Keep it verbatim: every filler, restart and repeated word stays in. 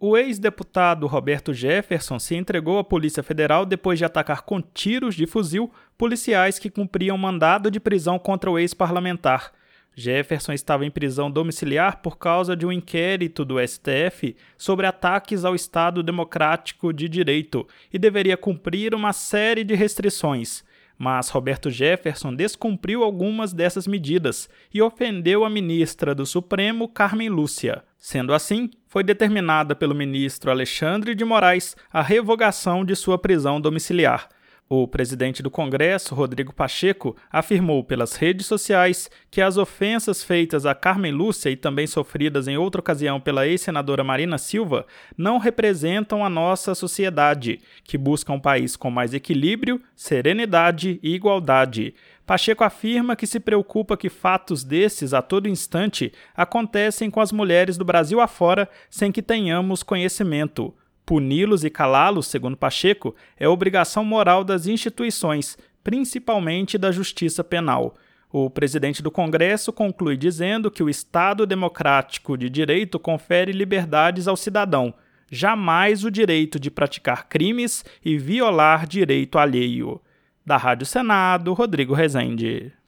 O ex-deputado Roberto Jefferson se entregou à Polícia Federal depois de atacar com tiros de fuzil policiais que cumpriam mandado de prisão contra o ex-parlamentar. Jefferson estava em prisão domiciliar por causa de um inquérito do S T F sobre ataques ao Estado Democrático de Direito e deveria cumprir uma série de restrições. Mas Roberto Jefferson descumpriu algumas dessas medidas e ofendeu a ministra do Supremo, Carmen Lúcia. Sendo assim, foi determinada pelo ministro Alexandre de Moraes a revogação de sua prisão domiciliar. O presidente do Congresso, Rodrigo Pacheco, afirmou pelas redes sociais que as ofensas feitas a Carmen Lúcia e também sofridas em outra ocasião pela ex-senadora Marina Silva não representam a nossa sociedade, que busca um país com mais equilíbrio, serenidade e igualdade. Pacheco afirma que se preocupa que fatos desses a todo instante acontecem com as mulheres do Brasil afora sem que tenhamos conhecimento. Puni-los e calá-los, segundo Pacheco, é obrigação moral das instituições, principalmente da Justiça Penal. O presidente do Congresso conclui dizendo que o Estado Democrático de Direito confere liberdades ao cidadão, jamais o direito de praticar crimes e violar direito alheio. Da Rádio Senado, Rodrigo Rezende.